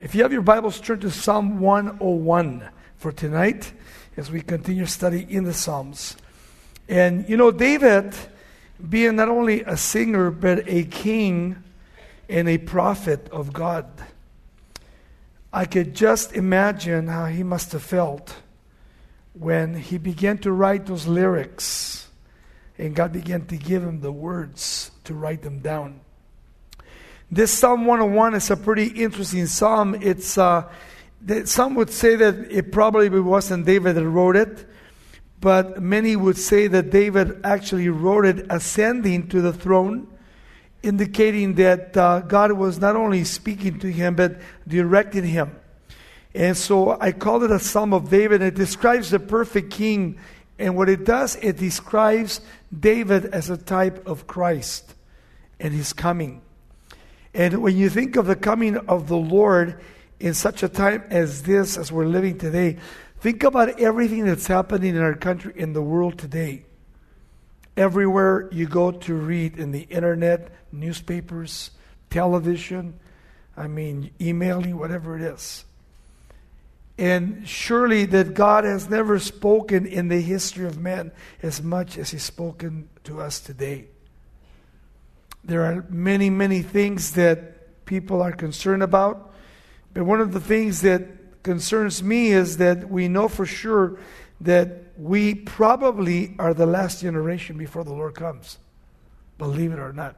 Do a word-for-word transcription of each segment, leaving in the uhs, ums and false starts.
If you have your Bibles, turn to Psalm one oh one for tonight as we continue study in the Psalms. And you know, David, being not only a singer, but a king and a prophet of God, I could just imagine how he must have felt when he began to write those lyrics and God began to give him the words to write them down. This Psalm one oh one is a pretty interesting psalm. It's uh, some would say that it probably wasn't David that wrote it, but many would say that David actually wrote it ascending to the throne, indicating that uh, God was not only speaking to him, but directing him. And so I call it a Psalm of David. It describes the perfect king. And what it does, it describes David as a type of Christ and his coming. And when you think of the coming of the Lord in such a time as this, as we're living today, think about everything that's happening in our country, in the world today. Everywhere you go to read, in the internet, newspapers, television, I mean, emailing, whatever it is. And surely that God has never spoken in the history of man as much as He's spoken to us today. There are many, many things that people are concerned about. But one of the things that concerns me is that we know for sure that we probably are the last generation before the Lord comes. Believe it or not.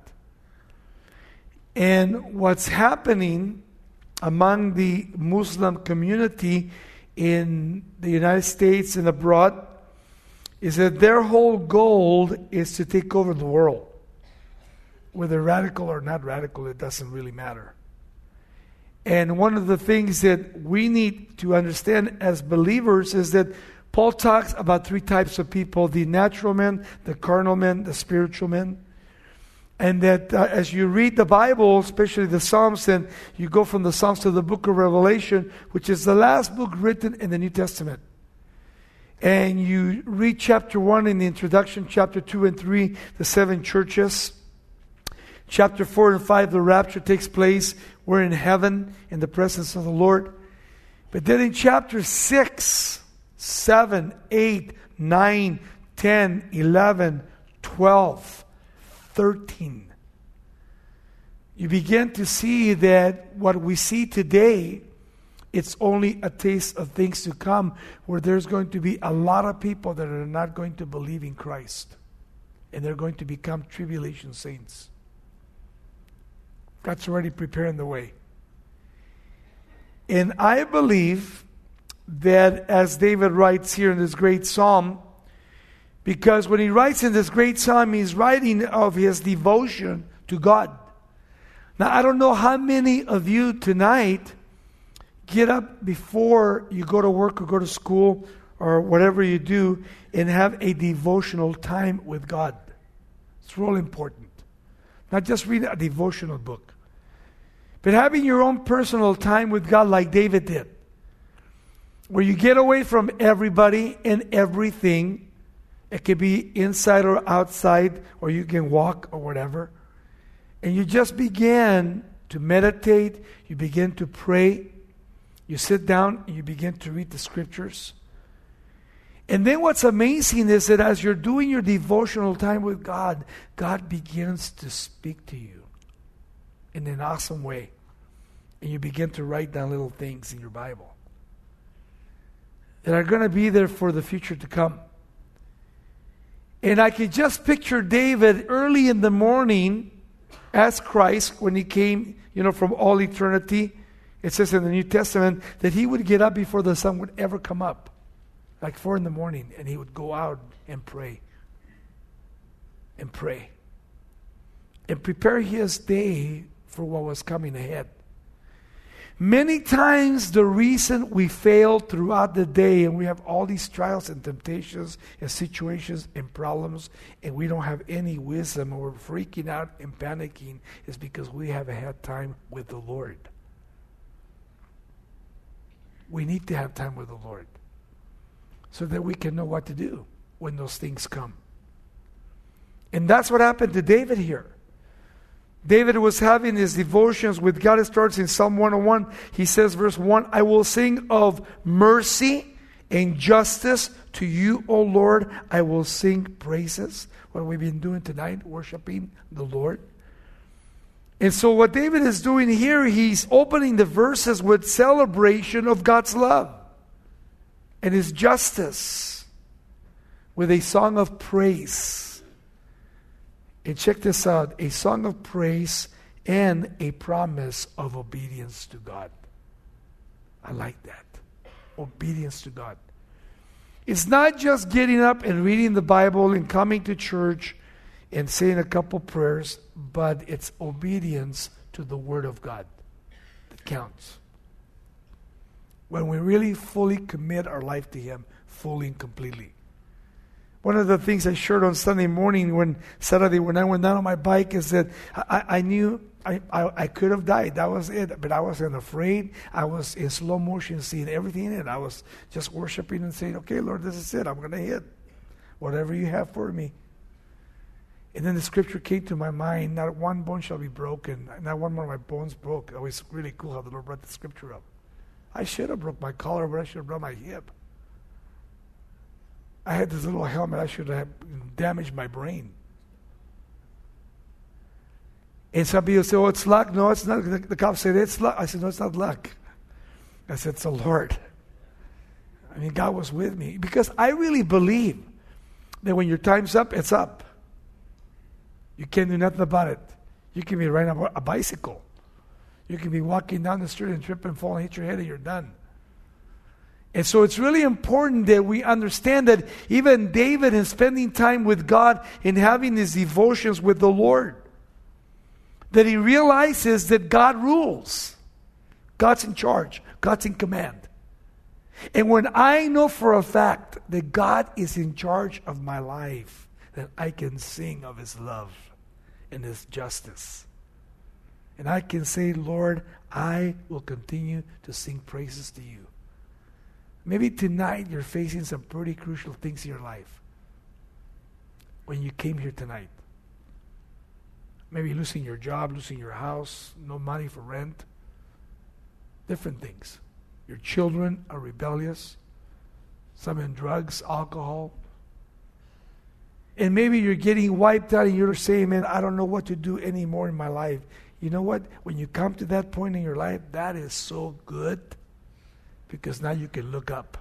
And what's happening among the Muslim community in the United States and abroad is that their whole goal is to take over the world. Whether radical or not radical, it doesn't really matter. And one of the things that we need to understand as believers is that Paul talks about three types of people: the natural man, the carnal man, the spiritual man. And that uh, as you read the Bible, especially the Psalms, and you go from the Psalms to the book of Revelation, which is the last book written in the New Testament. And you read chapter one in the introduction, chapter two and three, the seven churches. Chapter four and five, the rapture takes place. We're in heaven in the presence of the Lord. But then in chapter six, seven, eight, nine, ten, eleven, twelve, thirteen, you begin to see that what we see today, it's only a taste of things to come, where there's going to be a lot of people that are not going to believe in Christ. And they're going to become tribulation saints. God's already preparing the way. And I believe that, as David writes here in this great psalm, because when he writes in this great psalm, he's writing of his devotion to God. Now, I don't know how many of you tonight get up before you go to work or go to school or whatever you do and have a devotional time with God. It's real important. Not just reading a devotional book, but having your own personal time with God like David did, where you get away from everybody and everything. It could be inside or outside, or you can walk or whatever. And you just begin to meditate. You begin to pray. You sit down and you begin to read the scriptures. And then what's amazing is that as you're doing your devotional time with God, God begins to speak to you in an awesome way. And you begin to write down little things in your Bible that are going to be there for the future to come. And I could just picture David early in the morning as Christ, when he came, you know, from all eternity. It says in the New Testament that he would get up before the sun would ever come up. Like four in the morning, and he would go out and pray. And pray. And prepare his day for what was coming ahead. Many times the reason we fail throughout the day, and we have all these trials and temptations and situations and problems, and we don't have any wisdom, and we're freaking out and panicking, is because we haven't had time with the Lord. We need to have time with the Lord so that we can know what to do when those things come. And that's what happened to David here. David was having his devotions with God. It starts in Psalm one oh one. He says, verse one, I will sing of mercy and justice to you, O Lord. I will sing praises. What we've been doing tonight, worshiping the Lord. And so what David is doing here, he's opening the verses with celebration of God's love and His justice with a song of praise. And check this out, a song of praise and a promise of obedience to God. I like that. Obedience to God. It's not just getting up and reading the Bible and coming to church and saying a couple prayers, but it's obedience to the Word of God that counts. When we really fully commit our life to Him, fully and completely. One of the things I shared on Sunday morning, when Saturday, when I went down on my bike, is that I, I knew I, I, I could have died. That was it. But I wasn't afraid. I was in slow motion, seeing everything in it. I was just worshiping and saying, okay, Lord, this is it. I'm going to hit whatever you have for me. And then the scripture came to my mind, not one bone shall be broken. Not one more of my bones broke. It was really cool how the Lord brought the scripture up. I should have broke my collar, but I should have broke my hip. I had this little helmet. I should have damaged my brain. And some people say, oh, it's luck. No, it's not. The, the cop said, it's luck. I said, no, it's not luck. I said, it's the Lord. I mean, God was with me. Because I really believe that when your time's up, it's up. You can't do nothing about it. You can be riding a, a bicycle. You can be walking down the street and trip and fall and hit your head and you're done. And so it's really important that we understand that even David, in spending time with God and having his devotions with the Lord, that he realizes that God rules. God's in charge. God's in command. And when I know for a fact that God is in charge of my life, then I can sing of His love and His justice. And I can say, Lord, I will continue to sing praises to you. Maybe tonight you're facing some pretty crucial things in your life. When you came here tonight. Maybe losing your job, losing your house, no money for rent. Different things. Your children are rebellious. Some in drugs, alcohol. And maybe you're getting wiped out and you're saying, man, I don't know what to do anymore in my life. You know what? When you come to that point in your life, that is so good because now you can look up.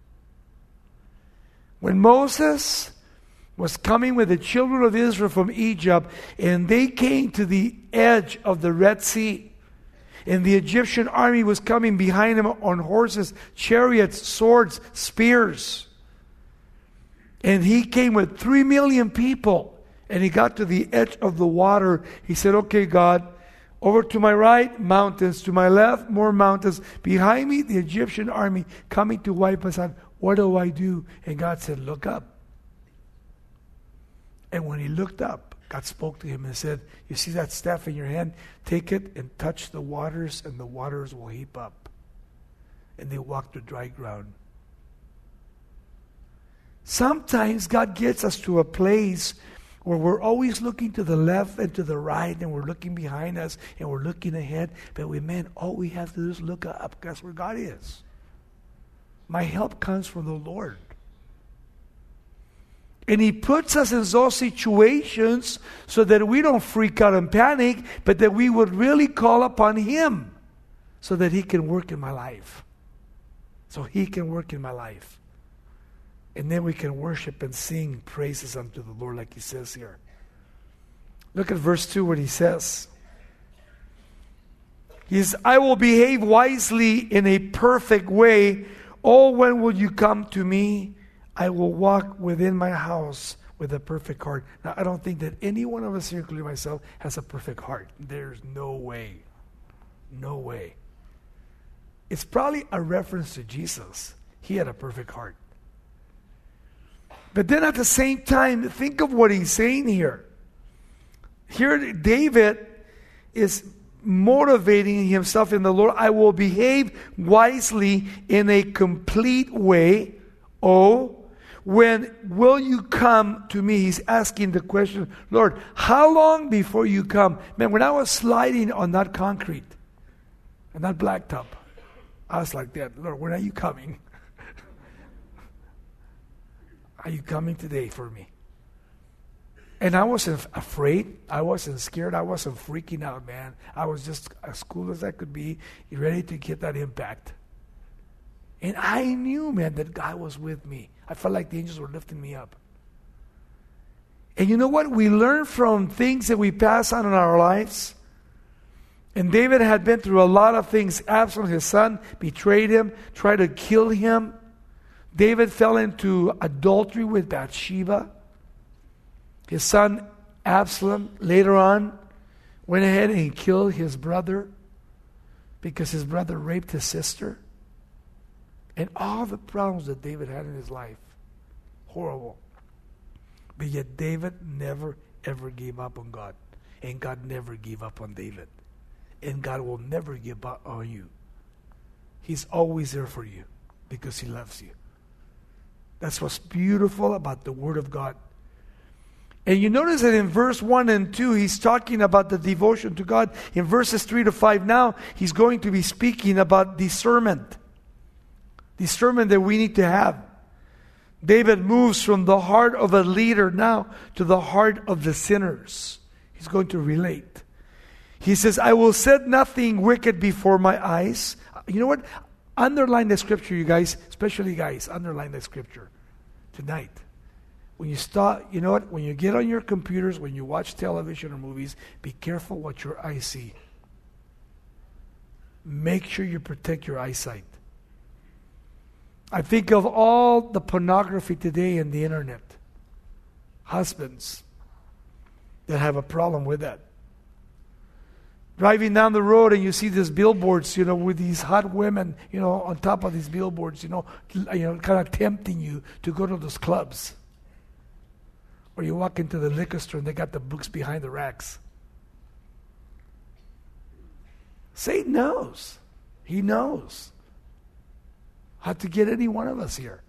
When Moses was coming with the children of Israel from Egypt and they came to the edge of the Red Sea and the Egyptian army was coming behind them on horses, chariots, swords, spears. And he came with three million people. And he got to the edge of the water. He said, okay, God, over to my right, mountains. To my left, more mountains. Behind me, the Egyptian army coming to wipe us out. What do I do? And God said, look up. And when he looked up, God spoke to him and said, you see that staff in your hand? Take it and touch the waters, and the waters will heap up. And they walked to dry ground. Sometimes God gets us to a place where we're always looking to the left and to the right, and we're looking behind us, and we're looking ahead. But we, man, all we have to do is look up. That's where God is. My help comes from the Lord. And He puts us in those situations so that we don't freak out and panic, but that we would really call upon Him so that He can work in my life. So He can work in my life. And then we can worship and sing praises unto the Lord like He says here. Look at verse two what He says. He says, I will behave wisely in a perfect way. Oh, when will you come to me? I will walk within my house with a perfect heart. Now, I don't think that any one of us here, including myself, has a perfect heart. There's no way. No way. It's probably a reference to Jesus. He had a perfect heart. But then at the same time, think of what he's saying here. Here, David is motivating himself in the Lord. I will behave wisely in a complete way. Oh, when will you come to me? He's asking the question, Lord, how long before you come? Man, when I was sliding on that concrete and that blacktop, I was like that, Lord, when are you coming? Are you coming today for me? And I wasn't afraid. I wasn't scared. I wasn't freaking out, man. I was just as cool as I could be, ready to get that impact. And I knew, man, that God was with me. I felt like the angels were lifting me up. And you know what? We learn from things that we pass on in our lives. And David had been through a lot of things. Absalom, his son, betrayed him, tried to kill him. David fell into adultery with Bathsheba. His son Absalom later on went ahead and killed his brother because his brother raped his sister. And all the problems that David had in his life. Horrible. But yet David never ever gave up on God. And God never gave up on David. And God will never give up on you. He's always there for you because He loves you. That's what's beautiful about the Word of God. And you notice that in verse one and two, he's talking about the devotion to God. In verses three to five now, he's going to be speaking about discernment. Discernment that we need to have. David moves from the heart of a leader now to the heart of the sinners. He's going to relate. He says, I will set nothing wicked before my eyes. You know what? Underline the scripture, you guys. Especially guys, underline the scripture tonight. When you start, you know what? When you get on your computers, when you watch television or movies, be careful what your eyes see. Make sure you protect your eyesight. I think of all the pornography today in the internet. Husbands that have a problem with that. Driving down the road and you see these billboards, you know, with these hot women, you know, on top of these billboards, you know, you know, kind of tempting you to go to those clubs. Or you walk into the liquor store and they got the books behind the racks. Satan knows. He knows how to get any one of us here.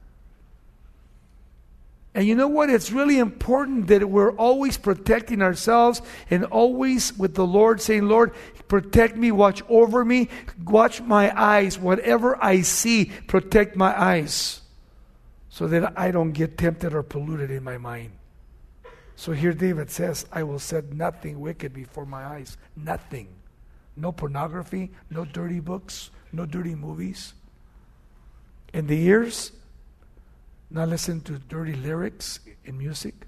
And you know what? It's really important that we're always protecting ourselves and always with the Lord saying, Lord, protect me, watch over me, watch my eyes. Whatever I see, protect my eyes so that I don't get tempted or polluted in my mind. So here David says, I will set nothing wicked before my eyes. Nothing. No pornography, no dirty books, no dirty movies. And the ears, not listen to dirty lyrics in music.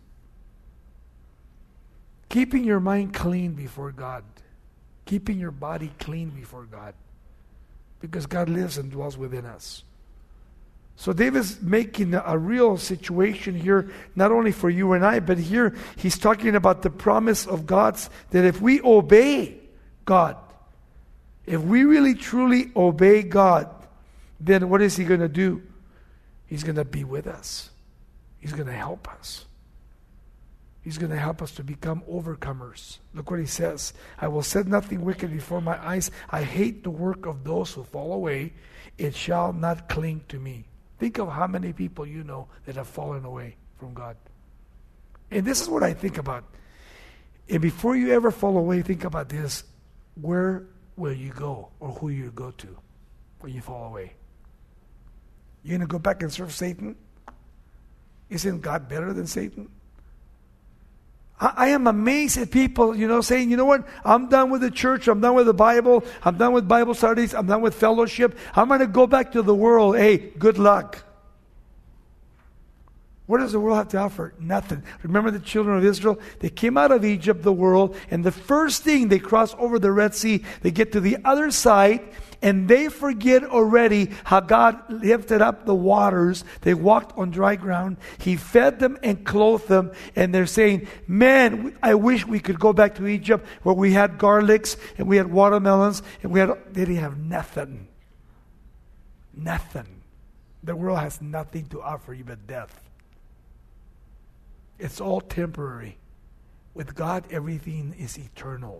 Keeping your mind clean before God. Keeping your body clean before God. Because God lives and dwells within us. So David's making a real situation here, not only for you and I, but here he's talking about the promise of God's, that if we obey God, if we really truly obey God, then what is He going to do? He's going to be with us. He's going to help us. He's going to help us to become overcomers. Look what he says. I will set nothing wicked before my eyes. I hate the work of those who fall away. It shall not cling to me. Think of how many people you know that have fallen away from God. And this is what I think about. And before you ever fall away, think about this. Where will you go or who you go to when you fall away? You're going to go back and serve Satan? Isn't God better than Satan? I, I am amazed at people, you know, saying, you know what? I'm done with the church. I'm done with the Bible. I'm done with Bible studies. I'm done with fellowship. I'm going to go back to the world. Hey, good luck. What does the world have to offer? Nothing. Remember the children of Israel? They came out of Egypt, the world, and the first thing they cross over the Red Sea, they get to the other side, and they forget already how God lifted up the waters. They walked on dry ground. He fed them and clothed them, and they're saying, man, I wish we could go back to Egypt where we had garlics, and we had watermelons, and we had, they didn't have nothing. Nothing. The world has nothing to offer you but death. It's all temporary. With God, everything is eternal.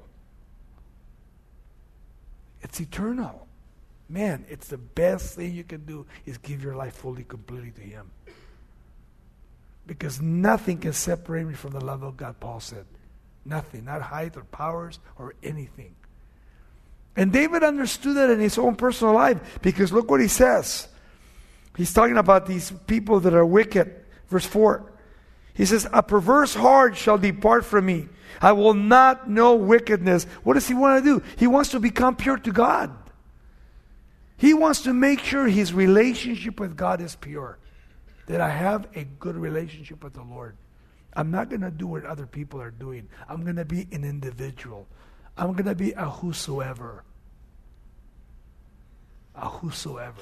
It's eternal. Man, it's the best thing you can do is give your life fully, completely to Him. Because nothing can separate me from the love of God, Paul said. Nothing, not height or powers or anything. And David understood that in his own personal life, because look what he says. He's talking about these people that are wicked. Verse four. He says, a perverse heart shall depart from me. I will not know wickedness. What does he want to do? He wants to become pure to God. He wants to make sure his relationship with God is pure. That I have a good relationship with the Lord. I'm not going to do what other people are doing. I'm going to be an individual. I'm going to be a whosoever. A whosoever.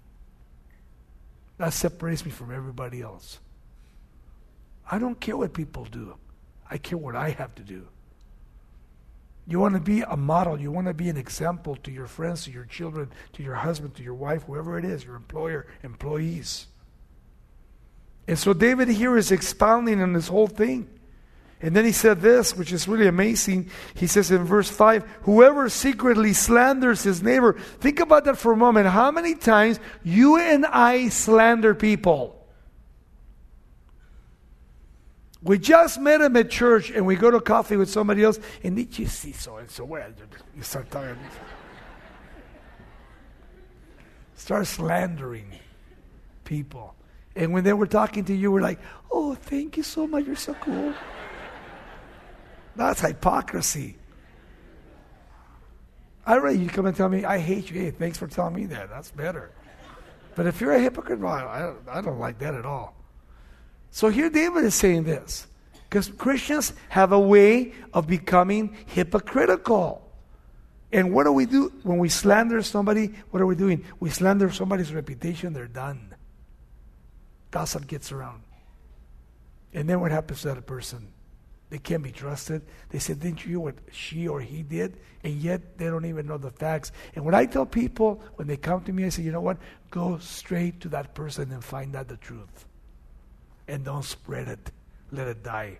That separates me from everybody else. I don't care what people do. I care what I have to do. You want to be a model. You want to be an example to your friends, to your children, to your husband, to your wife, whoever it is, your employer, employees. And so David here is expounding on this whole thing. And then he said this, which is really amazing. He says in verse five, whoever secretly slanders his neighbor. Think about that for a moment. How many times you and I slander people? We just met him at church and we go to coffee with somebody else and did you see so and so? Well, you start talking. Start slandering people. And when they were talking to you, we're like, oh, thank you so much. You're so cool. That's hypocrisy. I'd rather you come and tell me, I hate you. Hey, thanks for telling me that. That's better. But if you're a hypocrite, well, I, don't, I don't like that at all. So here David is saying this. Because Christians have a way of becoming hypocritical. And what do we do? When we slander somebody, what are we doing? We slander somebody's reputation, they're done. Gossip gets around. And then what happens to that person? They can't be trusted. They said, didn't you hear what she or he did? And yet they don't even know the facts. And when I tell people, when they come to me, I say, you know what? Go straight to that person and find out the truth. And don't spread it. Let it die.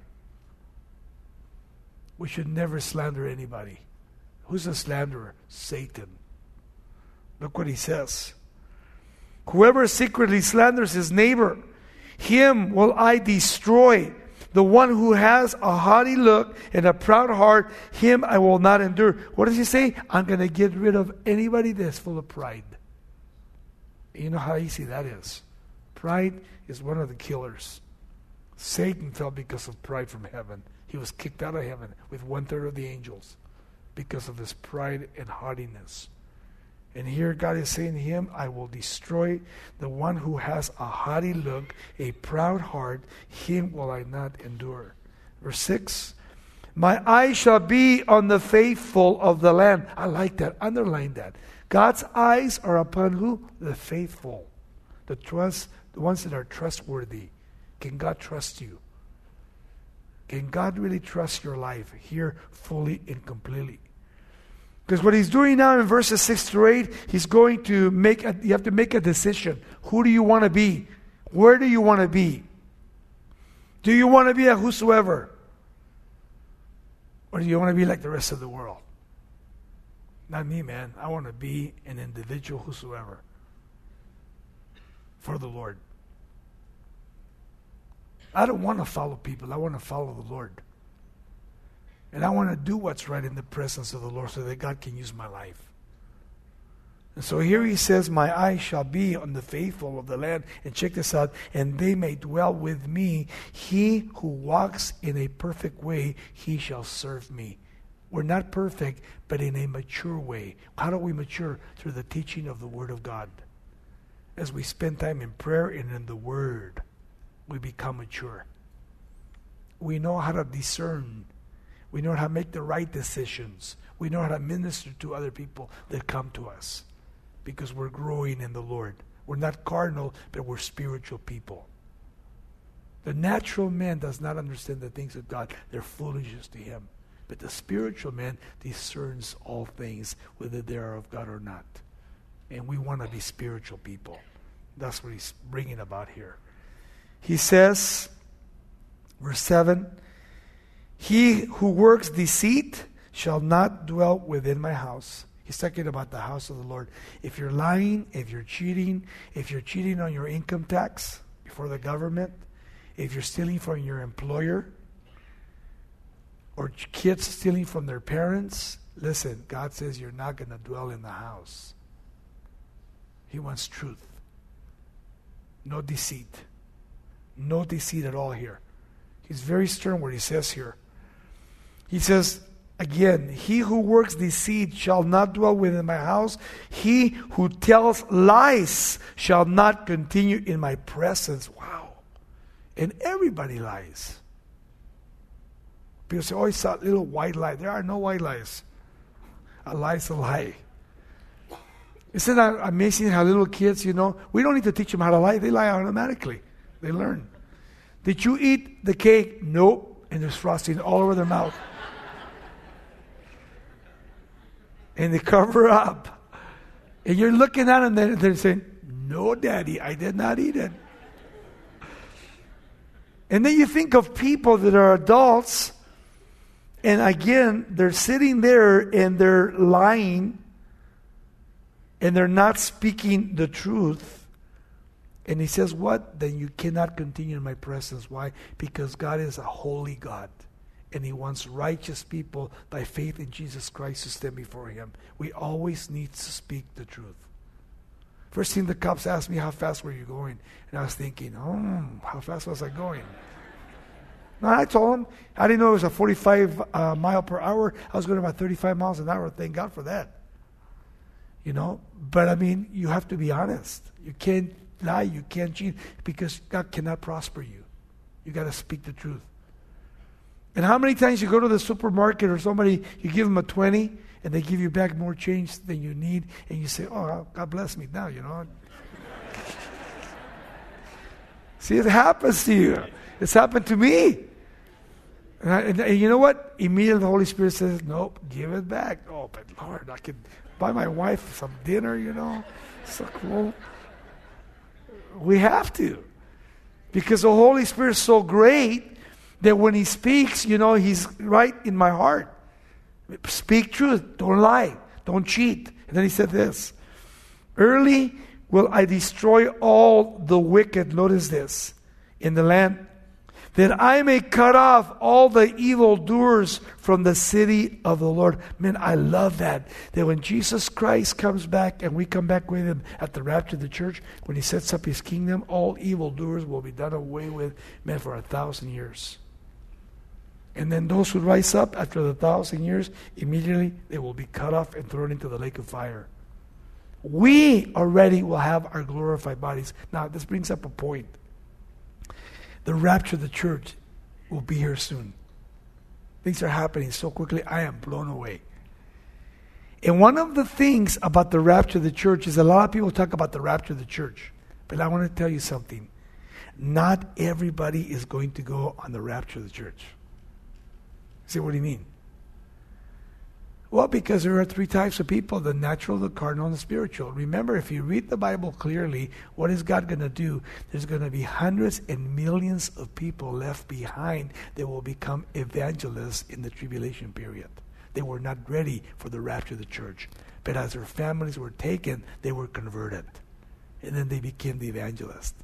We should never slander anybody. Who's a slanderer? Satan. Look what he says. Whoever secretly slanders his neighbor, him will I destroy. The one who has a haughty look and a proud heart, him I will not endure. What does he say? I'm going to get rid of anybody that's full of pride. You know how easy that is. Pride is one of the killers. Satan fell because of pride from heaven. He was kicked out of heaven with one third of the angels because of his pride and haughtiness. And here God is saying to him, I will destroy the one who has a haughty look, a proud heart, him will I not endure. Verse six, my eyes shall be on the faithful of the land. I like that. Underline that. God's eyes are upon who? The faithful. The trust, the ones that are trustworthy. Can God trust you? Can God really trust your life here fully and completely? Because what he's doing now in verses six through eight, he's going to make, a, you have to make a decision. Who do you want to be? Where do you want to be? Do you want to be a whosoever? Or do you want to be like the rest of the world? Not me, man. I want to be an individual whosoever for the Lord. I don't want to follow people. I want to follow the Lord. And I want to do what's right in the presence of the Lord so that God can use my life. And so here he says, my eyes shall be on the faithful of the land. And check this out. And they may dwell with me. He who walks in a perfect way, he shall serve me. We're not perfect, but in a mature way. How do we mature? Through the teaching of the Word of God. As we spend time in prayer and in the Word, we become mature. We know how to discern. We know how to make the right decisions. We know how to minister to other people that come to us because we're growing in the Lord. We're not carnal, but we're spiritual people. The natural man does not understand the things of God. They're foolishness to him. But the spiritual man discerns all things, whether they are of God or not. And we want to be spiritual people. That's what he's bringing about here. He says, verse seven, he who works deceit shall not dwell within my house. He's talking about the house of the Lord. If you're lying, if you're cheating, if you're cheating on your income tax before the government, if you're stealing from your employer or kids stealing from their parents, listen, God says you're not going to dwell in the house. He wants truth. No deceit. No deceit at all here. He's very stern what he says here. He says, again, he who works deceit shall not dwell within my house. He who tells lies shall not continue in my presence. Wow. And everybody lies. People say, oh, it's a little white lie. There are no white lies. A lie is a lie. Isn't that amazing how little kids, you know, we don't need to teach them how to lie. They lie automatically. They learn. Did you eat the cake? Nope. And there's frosting all over their mouth. And they cover up. And you're looking at them and they're saying, no, Daddy, I did not eat it. And then you think of people that are adults, and again, they're sitting there and they're lying, and they're not speaking the truth. And he says, what? Then you cannot continue in my presence. Why? Because God is a holy God. And he wants righteous people by faith in Jesus Christ to stand before him. We always need to speak the truth. First thing the cops asked me, how fast were you going? And I was thinking, oh, how fast was I going? No, I told him, I didn't know it was a forty-five uh, mile per hour. I was going about thirty-five miles an hour. Thank God for that. You know, but I mean, you have to be honest. You can't lie, you can't cheat, because God cannot prosper you. You got to speak the truth. And how many times you go to the supermarket or somebody, you give them a twenty and they give you back more change than you need, and you say, oh, God bless me now, you know. See, it happens to you. It's happened to me. And, I, and, and you know what? Immediately the Holy Spirit says, nope, give it back. Oh, but Lord, I could buy my wife some dinner, you know. So cool. We have to. Because the Holy Spirit is so great that when he speaks, you know, he's right in my heart. Speak truth. Don't lie. Don't cheat. And then he said this. Early will I destroy all the wicked, notice this, in the land, that I may cut off all the evildoers from the city of the Lord. Man, I love that. That when Jesus Christ comes back and we come back with him at the rapture of the church, when he sets up his kingdom, all evildoers will be done away with, man, for a thousand years. And then those who rise up after the thousand years, immediately they will be cut off and thrown into the lake of fire. We already will have our glorified bodies. Now, this brings up a point. The rapture of the church will be here soon. Things are happening so quickly, I am blown away. And one of the things about the rapture of the church is a lot of people talk about the rapture of the church. But I want to tell you something. Not everybody is going to go on the rapture of the church. See, what do you mean? Well, because there are three types of people, the natural, the carnal, and the spiritual. Remember, if you read the Bible clearly, what is God going to do? There's going to be hundreds and millions of people left behind that will become evangelists in the tribulation period. They were not ready for the rapture of the church. But as their families were taken, they were converted. And then they became the evangelists.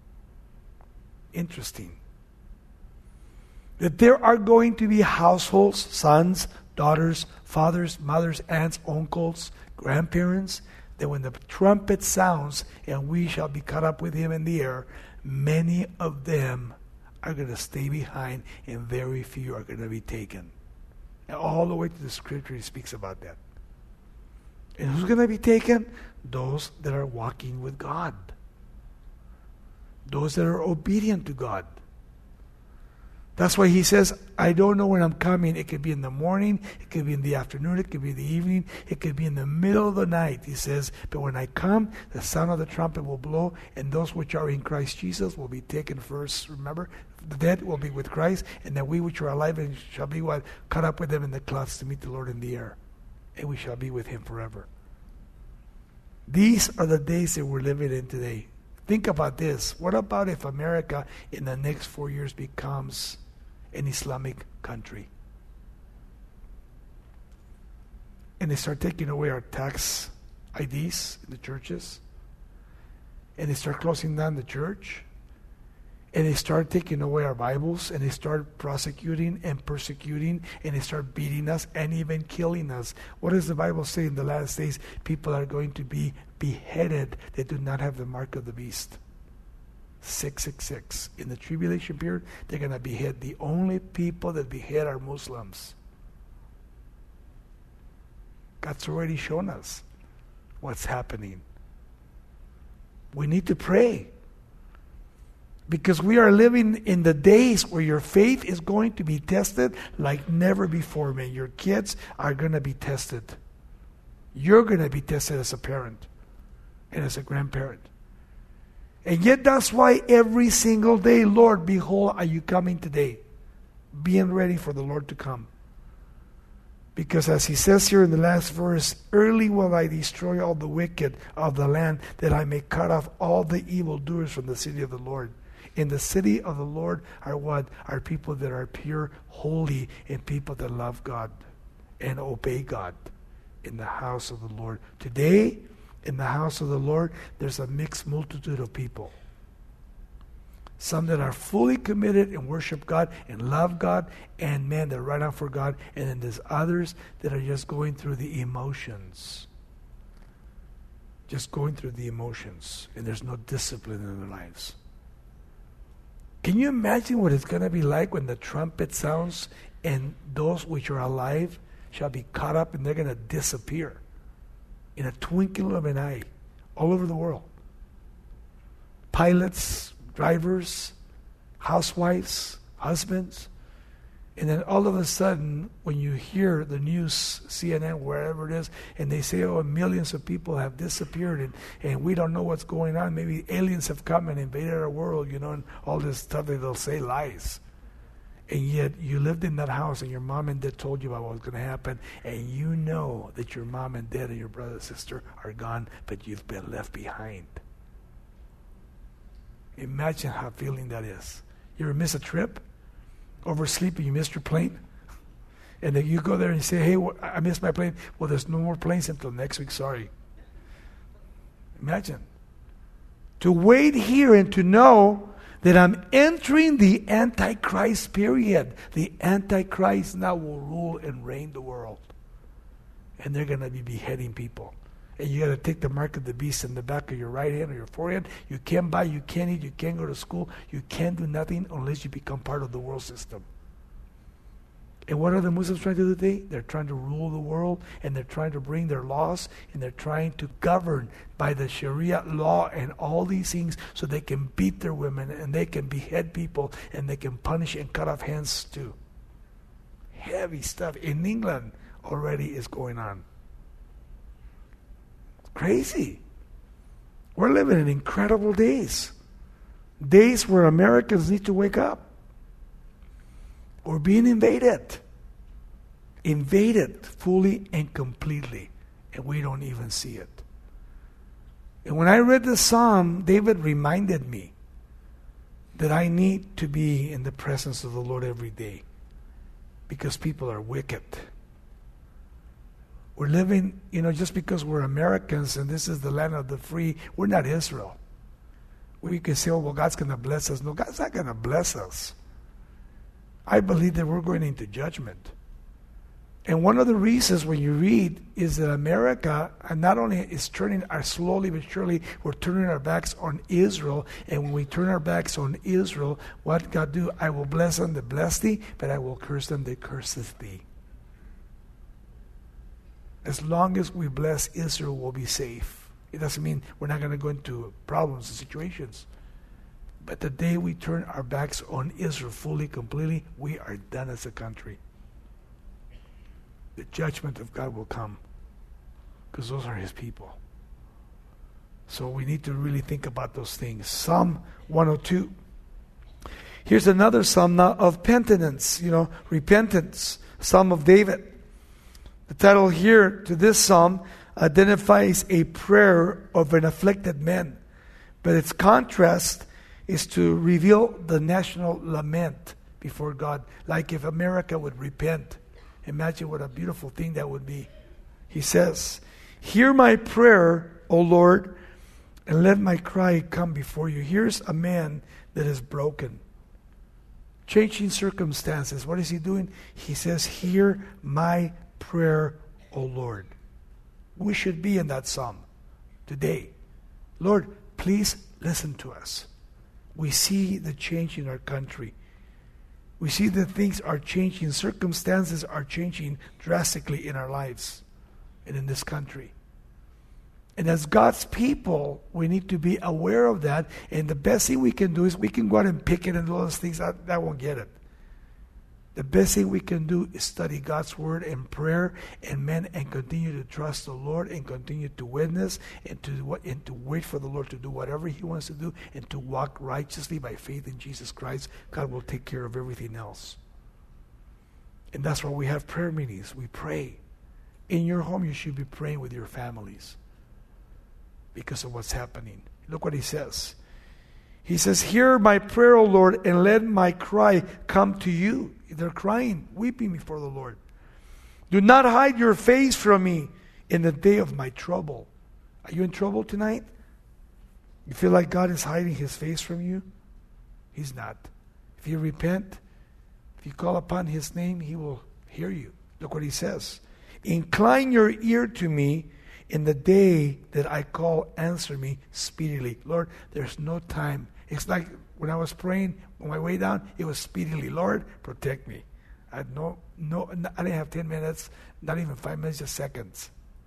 Interesting. That there are going to be households, sons, daughters, fathers, mothers, aunts, uncles, grandparents, that when the trumpet sounds and we shall be caught up with him in the air, many of them are going to stay behind and very few are going to be taken. And all the way to the scripture he speaks about that. And who's going to be taken? Those that are walking with God. Those that are obedient to God. That's why he says, I don't know when I'm coming. It could be in the morning, it could be in the afternoon, it could be in the evening, it could be in the middle of the night. He says, but when I come, the sound of the trumpet will blow, and those which are in Christ Jesus will be taken first. Remember, the dead will be with Christ, and then we which are alive and shall be what? Caught up with them in the clouds to meet the Lord in the air. And we shall be with him forever. These are the days that we're living in today. Think about this. What about if America in the next four years becomes an Islamic country? And they start taking away our tax I Ds in the churches. And they start closing down the church. And they start taking away our Bibles, and they start prosecuting and persecuting, and they start beating us and even killing us. What does the Bible say in the last days? People are going to be beheaded that do not have the mark of the beast. six six six. In the tribulation period, they're going to behead. The only people that behead are Muslims. God's already shown us what's happening. We need to pray. Because we are living in the days where your faith is going to be tested like never before, man. Your kids are going to be tested. You're going to be tested as a parent and as a grandparent. And yet that's why every single day, Lord, behold, are you coming today? Being ready for the Lord to come. Because as he says here in the last verse, early will I destroy all the wicked of the land, that I may cut off all the evildoers from the city of the Lord. In the city of the Lord are what? Are people that are pure, holy, and people that love God and obey God in the house of the Lord. Today, in the house of the Lord, there's a mixed multitude of people. Some that are fully committed and worship God and love God, and man, they're right out for God. And then there's others that are just going through the emotions. Just going through the emotions, and there's no discipline in their lives. Can you imagine what it's going to be like when the trumpet sounds and those which are alive shall be caught up and they're going to disappear in a twinkling of an eye all over the world? Pilots, drivers, housewives, husbands. And then all of a sudden, when you hear the news, C N N, wherever it is, and they say, oh, millions of people have disappeared, and, and we don't know what's going on. Maybe aliens have come and invaded our world, you know, and all this stuff that they'll say lies. And yet you lived in that house, and your mom and dad told you about what was going to happen, and you know that your mom and dad and your brother and sister are gone, but you've been left behind. Imagine how feeling that is. You ever miss a trip? Oversleeping, you missed your plane, and then you go there and you say, hey, wh- I missed my plane. Well, there's no more planes until next week, sorry. Imagine. To wait here and to know that I'm entering the Antichrist period. The Antichrist now will rule and reign the world. And they're going to be beheading people. And you got to take the mark of the beast in the back of your right hand or your forehead. You can't buy, you can't eat, you can't go to school, you can't do nothing unless you become part of the world system. And what are the Muslims trying to do today? They're trying to rule the world, and they're trying to bring their laws, and they're trying to govern by the Sharia law and all these things so they can beat their women, and they can behead people, and they can punish and cut off hands too. Heavy stuff. In England already is going on. Crazy. We're living in incredible days. Days where Americans need to wake up. We're being invaded. Invaded fully and completely. And we don't even see it. And when I read the Psalm, David reminded me that I need to be in the presence of the Lord every day. Because people are wicked. We're living, you know, just because we're Americans and this is the land of the free, we're not Israel. We can say, oh, well, God's going to bless us. No, God's not going to bless us. I believe that we're going into judgment. And one of the reasons when you read is that America, and not only is turning, our slowly but surely, we're turning our backs on Israel. And when we turn our backs on Israel, what God do? I will bless them that bless thee, but I will curse them that curseth thee. As long as we bless Israel, we'll be safe. It doesn't mean we're not going to go into problems and situations. But the day we turn our backs on Israel fully, completely, we are done as a country. The judgment of God will come. Because those are his people. So we need to really think about those things. Psalm one oh two. Here's another psalm now of penitence, you know, repentance. Psalm of David. The title here to this psalm identifies a prayer of an afflicted man. But its contrast is to reveal the national lament before God. Like if America would repent. Imagine what a beautiful thing that would be. He says, hear my prayer, O Lord, and let my cry come before you. Here's a man that is broken. Changing circumstances. What is he doing? He says, hear my prayer, O Lord. We should be in that psalm today. Lord, please listen to us. We see the change in our country. We see that things are changing. Circumstances are changing drastically in our lives and in this country. And as God's people, we need to be aware of that. And the best thing we can do is we can go out and pick it and do all those things. That, that won't get it. The best thing we can do is study God's word and prayer, and men, and continue to trust the Lord, and continue to witness, and to and to wait for the Lord to do whatever He wants to do, and to walk righteously by faith in Jesus Christ. God will take care of everything else. And that's why we have prayer meetings. We pray. In your home, you should be praying with your families because of what's happening. Look what he says. He says, hear my prayer, O Lord, and let my cry come to you. They're crying, weeping before the Lord. Do not hide your face from me in the day of my trouble. Are you in trouble tonight? You feel like God is hiding His face from you? He's not. If you repent, if you call upon His name, He will hear you. Look what He says. Incline your ear to me in the day that I call, answer me speedily. Lord, there's no time. It's like when I was praying on my way down, it was speedily. Lord, protect me. I had no, no, I didn't have ten minutes, not even five minutes, just seconds.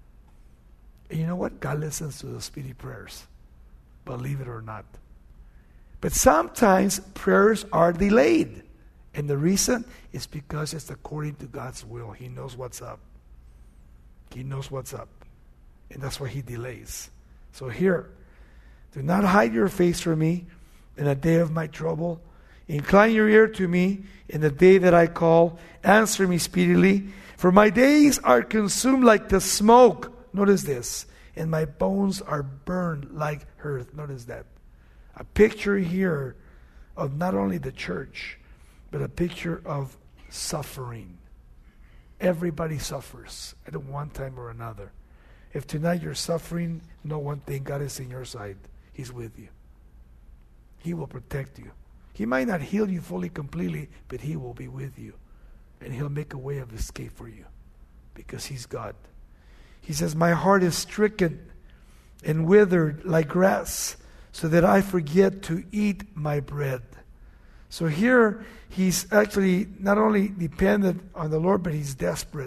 And you know what? God listens to those speedy prayers, believe it or not. But sometimes prayers are delayed. And the reason is because it's according to God's will. He knows what's up. He knows what's up. And that's why He delays. So here, do not hide your face from me in the day of my trouble. Incline your ear to me in the day that I call. Answer me speedily. For my days are consumed like the smoke. Notice this. And my bones are burned like earth. Notice that. A picture here of not only the church, but a picture of suffering. Everybody suffers at one time or another. If tonight you're suffering, know one thing, God is in your side. He's with you. He will protect you. He might not heal you fully, completely, but He will be with you. And He'll make a way of escape for you because He's God. He says, my heart is stricken and withered like grass, so that I forget to eat my bread. So here, he's actually not only dependent on the Lord, but he's desperate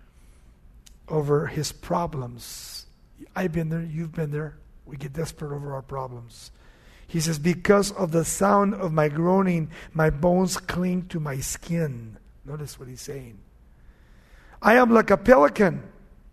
over his problems. I've been there, you've been there. We get desperate over our problems. He says, because of the sound of my groaning, my bones cling to my skin. Notice what he's saying. I am like a pelican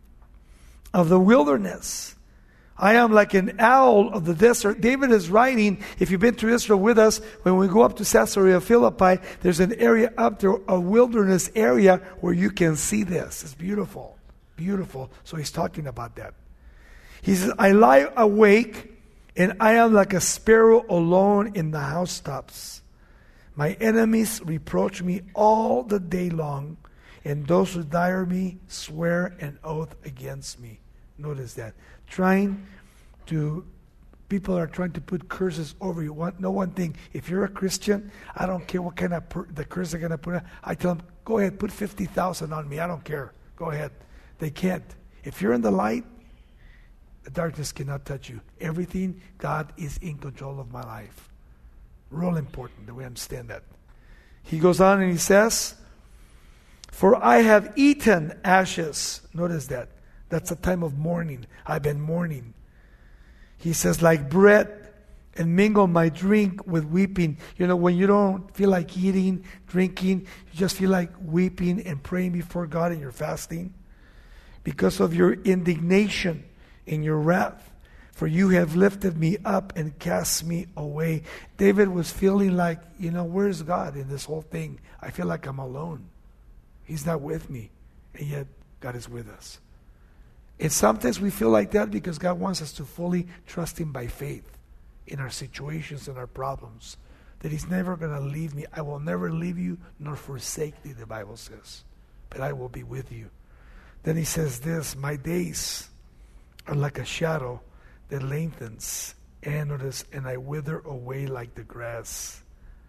of the wilderness. I am like an owl of the desert. David is writing, if you've been to Israel with us, when we go up to Caesarea Philippi, there's an area up there, a wilderness area, where you can see this. It's beautiful. Beautiful. So he's talking about that. He says, I lie awake, and I am like a sparrow alone in the housetops. My enemies reproach me all the day long, and those who dire me swear an oath against me. Notice that. Trying to, people are trying to put curses over you. One, know one thing, if you're a Christian, I don't care what kind of per, the curse they're going to put on. I tell them, go ahead, put fifty thousand on me. I don't care. Go ahead. They can't. If you're in the light, the darkness cannot touch you. Everything, God is in control of my life. Real important that we understand that. He goes on and he says, for I have eaten ashes. Notice that. That's a time of mourning. I've been mourning. He says, like bread, and mingle my drink with weeping. You know, when you don't feel like eating, drinking, you just feel like weeping and praying before God and you're fasting. Because of your indignation and your wrath, for you have lifted me up and cast me away. David was feeling like, you know, where's God in this whole thing? I feel like I'm alone. He's not with me. And yet, God is with us. And sometimes we feel like that because God wants us to fully trust Him by faith in our situations and our problems. That He's never going to leave me. I will never leave you nor forsake thee, the Bible says. But I will be with you. Then He says this, my days are like a shadow that lengthens And notice, and I wither away like the grass.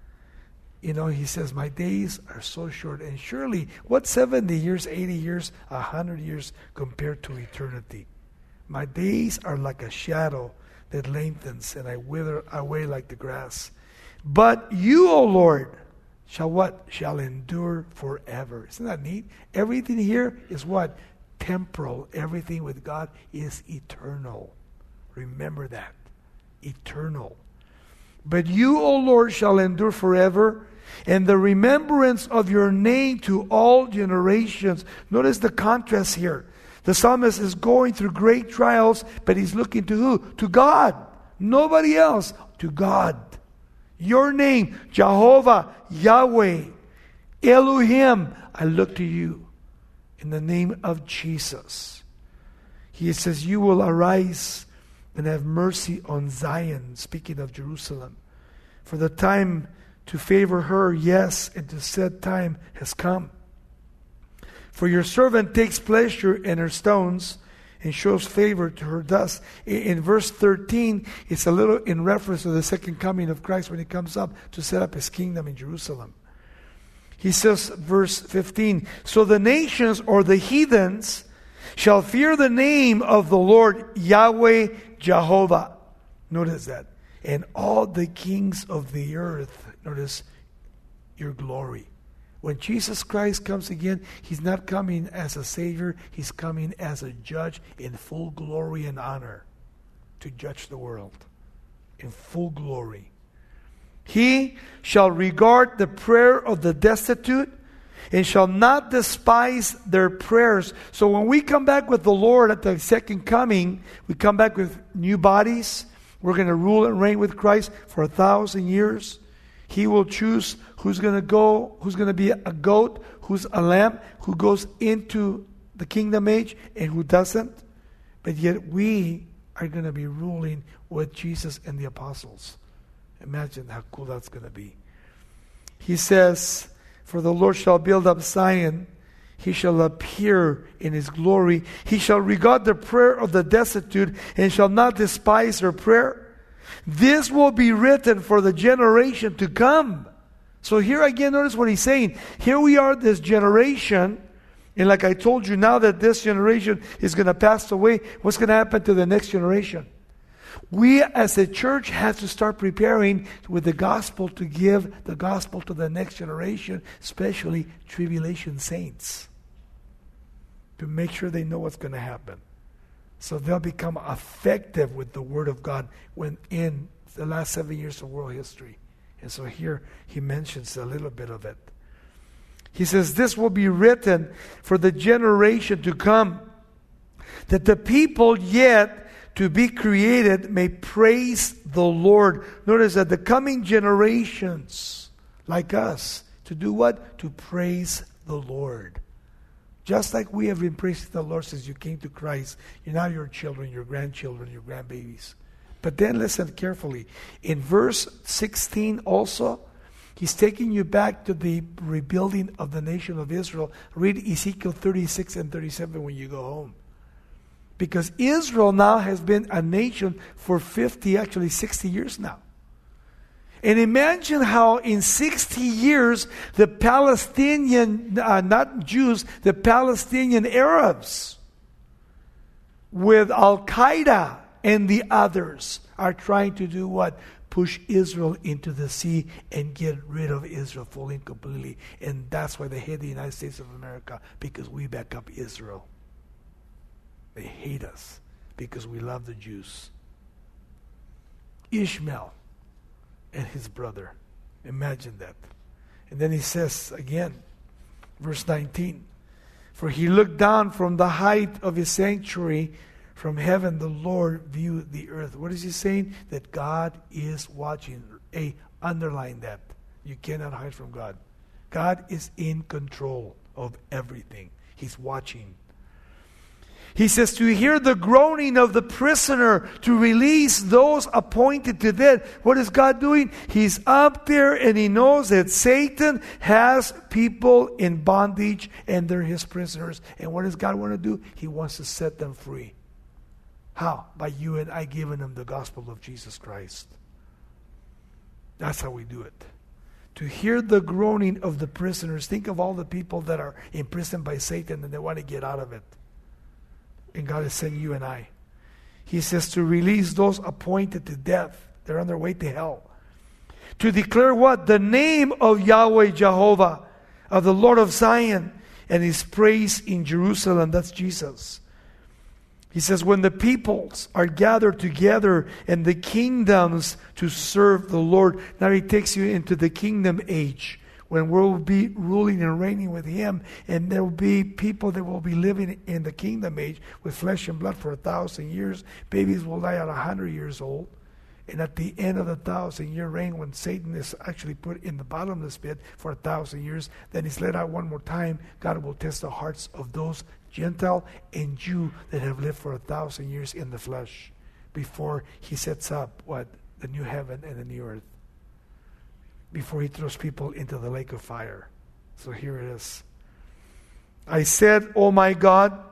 You know, he says, my days are so short. And surely, what seventy years, eighty years, one hundred years compared to eternity? My days are like a shadow that lengthens, and I wither away like the grass. But you, O Lord, shall what? Shall endure forever. Isn't that neat? Everything here is what? Temporal. Everything with God is eternal. Remember that. Eternal. But you, O Lord, shall endure forever, and the remembrance of your name to all generations. Notice the contrast here. The psalmist is going through great trials, but he's looking to who? To God. Nobody else. To God. Your name, Jehovah, Yahweh, Elohim, I look to you in the name of Jesus. He says, you will arise and have mercy on Zion, speaking of Jerusalem. For the time to favor her, yes, and to set time has come. For your servant takes pleasure in her stones and shows favor to her dust. In, in verse thirteen, it's a little in reference to the second coming of Christ when he comes up to set up his kingdom in Jerusalem. He says, verse fifteen, so the nations or the heathens shall fear the name of the Lord Yahweh Jehovah. Notice that. And all the kings of the earth, notice, your glory. When Jesus Christ comes again, he's not coming as a savior, he's coming as a judge in full glory and honor to judge the world in full glory. He shall regard the prayer of the destitute and shall not despise their prayers. So when we come back with the Lord at the second coming, we come back with new bodies. We're going to rule and reign with Christ for a thousand years. He will choose who's going to go, who's going to be a goat, who's a lamb, who goes into the kingdom age and who doesn't. But yet we are going to be ruling with Jesus and the apostles. Imagine how cool that's going to be. He says, for the Lord shall build up Zion. He shall appear in his glory. He shall regard the prayer of the destitute and shall not despise their prayer. This will be written for the generation to come. So here again, notice what he's saying. Here we are, this generation. And like I told you, now that this generation is going to pass away, what's going to happen to the next generation? We as a church have to start preparing with the gospel to give the gospel to the next generation, especially tribulation saints, to make sure they know what's going to happen. So they'll become effective with the Word of God when in the last seven years of world history. And so here he mentions a little bit of it. He says, this will be written for the generation to come, that the people yet to be created may praise the Lord. Notice that the coming generations, like us, to do what? To praise the Lord. Just like we have been praising the Lord since you came to Christ. You're now your children, your grandchildren, your grandbabies. But then listen carefully. In verse sixteen also, he's taking you back to the rebuilding of the nation of Israel. Read Ezekiel thirty-six and thirty-seven when you go home. Because Israel now has been a nation for fifty, actually sixty years now. And imagine how in sixty years, the Palestinian, uh, not Jews, the Palestinian Arabs, with Al-Qaeda and the others, are trying to do what? Push Israel into the sea and get rid of Israel fully and completely. And that's why they hate the United States of America, because we back up Israel. They hate us because we love the Jews. Ishmael and his brother. Imagine that. And then he says again, verse nineteen, for he looked down from the height of his sanctuary. From heaven the Lord viewed the earth. What is he saying? That God is watching. A, underline that. You cannot hide from God. God is in control of everything. He's watching. He says to hear the groaning of the prisoner, to release those appointed to death. What is God doing? He's up there and he knows that Satan has people in bondage and they're his prisoners. And what does God want to do? He wants to set them free. How? By you and I giving them the gospel of Jesus Christ. That's how we do it. To hear the groaning of the prisoners. Think of all the people that are imprisoned by Satan and they want to get out of it. And God is sending you and I. He says to release those appointed to death. They're on their way to hell. To declare what? The name of Yahweh Jehovah, of the Lord of Zion, and His praise in Jerusalem. That's Jesus. He says, when the peoples are gathered together and the kingdoms to serve the Lord. Now He takes you into the kingdom age, when we'll be ruling and reigning with Him. And there will be people that will be living in the kingdom age with flesh and blood for a thousand years. Babies will die at a hundred years old. And at the end of the thousand year reign, when Satan is actually put in the bottomless pit for a thousand years, then he's let out one more time. God will test the hearts of those Gentile and Jew that have lived for a thousand years in the flesh before He sets up what? The new heaven and the new earth. Before He throws people into the lake of fire. So here it is. I said, oh my God,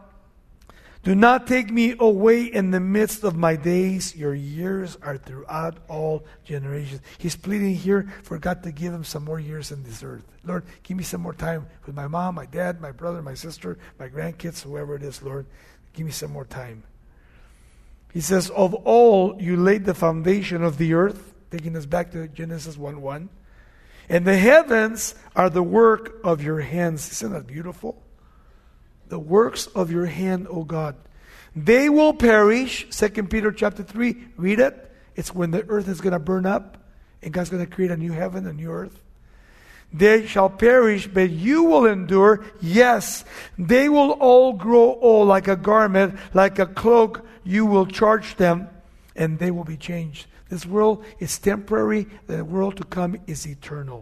do not take me away in the midst of my days. Your years are throughout all generations. He's pleading here for God to give him some more years in this earth. Lord, give me some more time with my mom, my dad, my brother, my sister, my grandkids, whoever it is, Lord. Give me some more time. He says, of all you laid the foundation of the earth, taking us back to Genesis one one. And the heavens are the work of your hands. Isn't that beautiful? The works of your hand, O God. They will perish. Second Peter chapter three. Read it. It's when the earth is going to burn up. And God's going to create a new heaven, a new earth. They shall perish, but you will endure. Yes, they will all grow old like a garment, like a cloak. You will charge them, and they will be changed. This world is temporary. The world to come is eternal.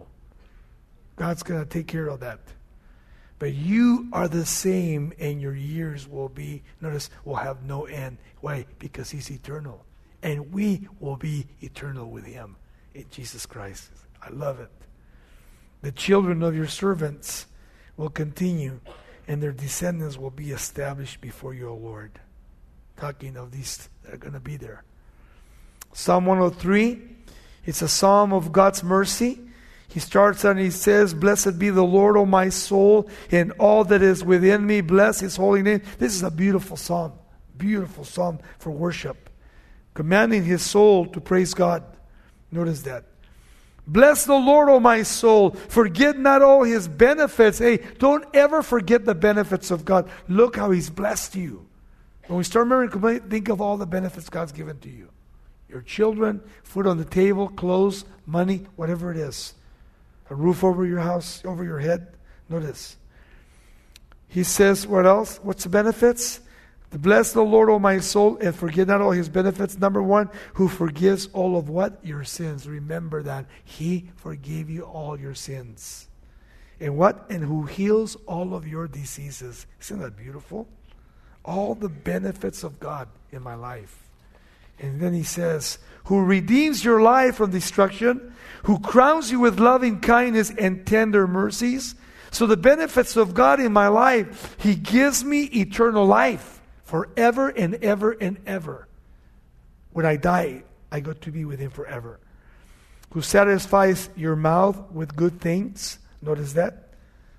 God's going to take care of that. But you are the same, and your years will be, notice, will have no end. Why? Because He's eternal. And we will be eternal with Him in Jesus Christ. I love it. The children of your servants will continue, and their descendants will be established before you, O Lord. Talking of these that are going to be there. Psalm one oh three, it's a psalm of God's mercy. He starts and he says, blessed be the Lord, O my soul, and all that is within me. Bless His holy name. This is a beautiful psalm. Beautiful psalm for worship. Commanding his soul to praise God. Notice that. Bless the Lord, O my soul. Forget not all His benefits. Hey, don't ever forget the benefits of God. Look how He's blessed you. When we start remembering, think of all the benefits God's given to you. Your children, food on the table, clothes, money, whatever it is. A roof over your house, over your head. Notice. He says, what else? What's the benefits? To bless the Lord, O my soul, and forget not all His benefits. Number one, who forgives all of what? Your sins. Remember that. He forgave you all your sins. And what? And who heals all of your diseases. Isn't that beautiful? All the benefits of God in my life. And then he says, who redeems your life from destruction, who crowns you with loving kindness and tender mercies. So the benefits of God in my life, He gives me eternal life forever and ever and ever. When I die, I go to be with Him forever. Who satisfies your mouth with good things. Notice that.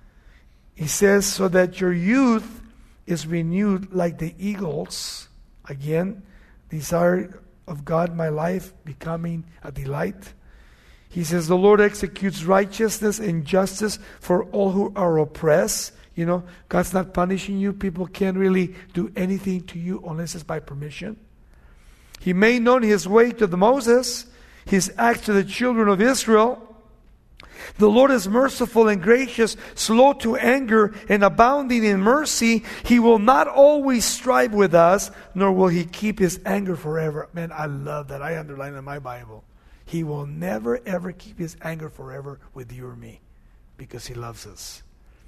He says, so that your youth is renewed like the eagles. Again, desire of God, my life becoming a delight. He says, the Lord executes righteousness and justice for all who are oppressed. You know, God's not punishing you. People can't really do anything to you unless it's by permission. He made known His way to the Moses, His acts to the children of Israel. The Lord is merciful and gracious, slow to anger and abounding in mercy. He will not always strive with us, nor will He keep His anger forever. Man, I love that. I underline in my Bible. He will never ever keep His anger forever with you or me, because He loves us.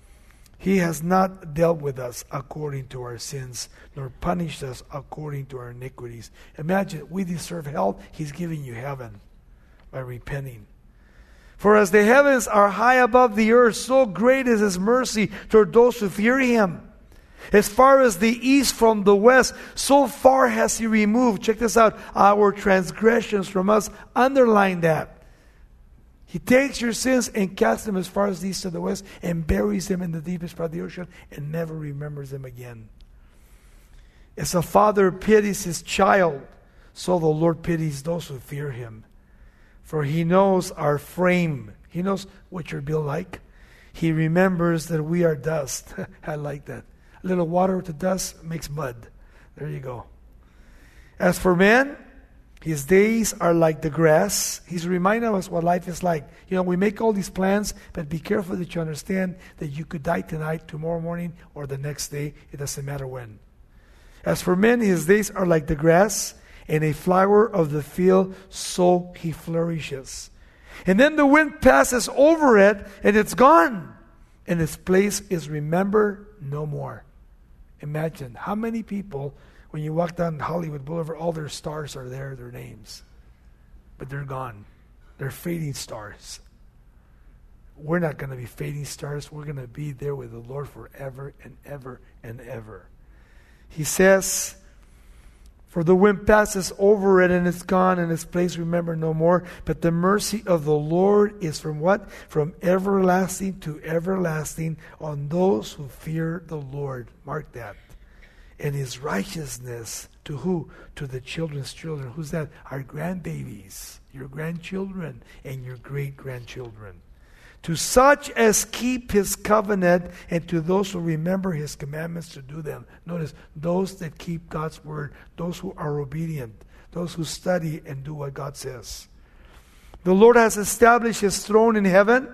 He has not dealt with us according to our sins, nor punished us according to our iniquities. Imagine, we deserve hell. He's giving you heaven by repenting. For as the heavens are high above the earth, so great is His mercy toward those who fear Him. As far as the east from the west, so far has He removed, check this out, our transgressions from us. Underline that. He takes your sins and casts them as far as the east to the west and buries them in the deepest part of the ocean and never remembers them again. As a father pities his child, so the Lord pities those who fear Him. For He knows our frame. He knows what you're built like. He remembers that we are dust. I like that. A little water to dust makes mud. There you go. As for man, his days are like the grass. He's reminding us what life is like. You know, we make all these plans, but be careful that you understand that you could die tonight, tomorrow morning, or the next day. It doesn't matter when. As for men, his days are like the grass, and a flower of the field, so he flourishes. And then the wind passes over it, and it's gone. And its place is remembered no more. Imagine how many people, when you walk down Hollywood Boulevard, all their stars are there, their names. But they're gone. They're fading stars. We're not going to be fading stars. We're going to be there with the Lord forever and ever and ever. He says, for the wind passes over it and it's gone, and its place remember no more. But the mercy of the Lord is from what? From everlasting to everlasting on those who fear the Lord. Mark that. And His righteousness to who? To the children's children. Who's that? Our grandbabies, your grandchildren, and your great-grandchildren. To such as keep His covenant, and to those who remember His commandments to do them. Notice, those that keep God's word, those who are obedient, those who study and do what God says. The Lord has established His throne in heaven.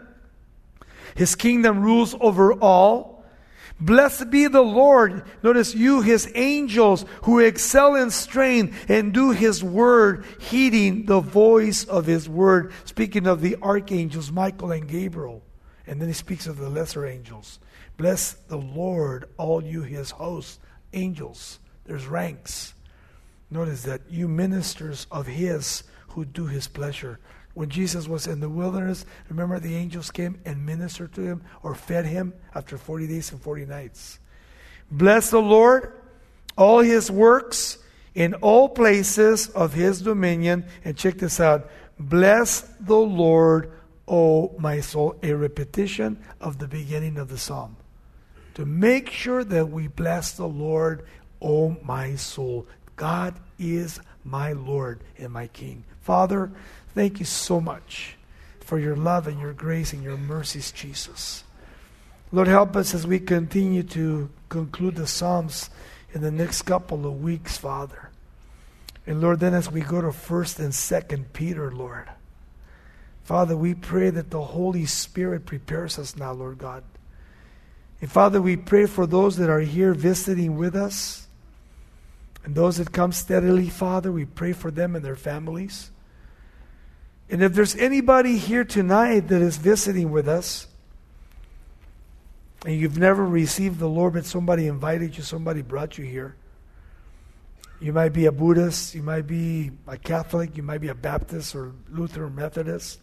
His kingdom rules over all. Blessed be the Lord, notice you, His angels, who excel in strength and do His word, heeding the voice of His word. Speaking of the archangels, Michael and Gabriel. And then He speaks of the lesser angels. Bless the Lord, all you His hosts. Angels, there's ranks. Notice that you ministers of His who do His pleasure. When Jesus was in the wilderness, remember the angels came and ministered to Him or fed Him after forty days and forty nights. Bless the Lord, all His works in all places of His dominion. And check this out. Bless the Lord, O my soul. A repetition of the beginning of the psalm. To make sure that we bless the Lord, O my soul. God is my Lord and my King. Father, thank you so much for your love and your grace and your mercies, Jesus. Lord, help us as we continue to conclude the Psalms in the next couple of weeks, Father. And Lord, then as we go to First and Second Peter, Lord, Father, we pray that the Holy Spirit prepares us now, Lord God. And Father, we pray for those that are here visiting with us, and those that come steadily, Father, we pray for them and their families. And if there's anybody here tonight that is visiting with us, and you've never received the Lord, but somebody invited you, somebody brought you here. You might be a Buddhist, you might be a Catholic, you might be a Baptist or Lutheran Methodist.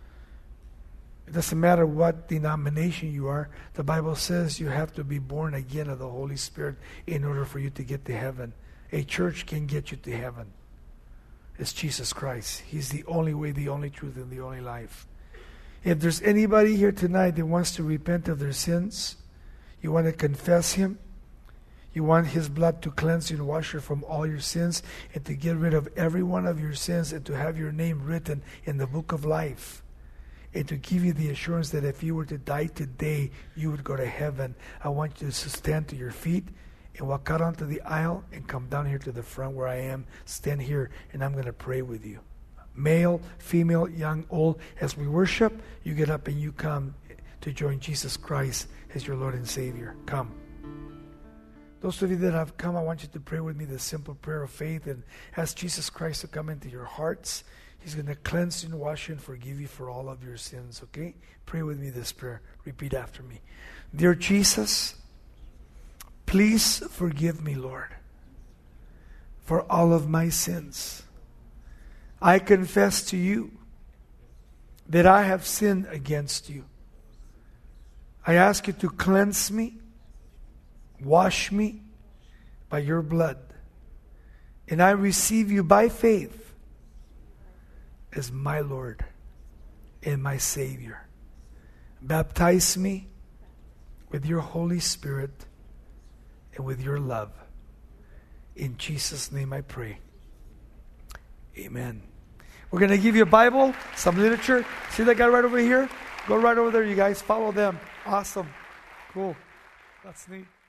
It doesn't matter what denomination you are. The Bible says you have to be born again of the Holy Spirit in order for you to get to heaven. A church can get you to heaven. It's Jesus Christ. He's the only way, the only truth, and the only life. If there's anybody here tonight that wants to repent of their sins, you want to confess Him, you want His blood to cleanse you and wash you from all your sins, and to get rid of every one of your sins, and to have your name written in the book of life, and to give you the assurance that if you were to die today, you would go to heaven. I want you to stand to your feet and walk out onto the aisle and come down here to the front where I am. Stand here, and I'm going to pray with you. Male, female, young, old. As we worship, you get up and you come to join Jesus Christ as your Lord and Savior. Come. Those of you that have come, I want you to pray with me the simple prayer of faith and ask Jesus Christ to come into your hearts. He's going to cleanse you and wash you and forgive you for all of your sins, okay? Pray with me this prayer. Repeat after me. Dear Jesus, please forgive me, Lord, for all of my sins. I confess to you that I have sinned against you. I ask you to cleanse me, Wash me by your blood. And I receive you by faith as my Lord and my Savior. Baptize me with your Holy Spirit and with your love. In Jesus' name I pray. Amen. We're going to give you a Bible, some literature. See that guy right over here? Go right over there, you guys. Follow them. Awesome. Cool. That's neat.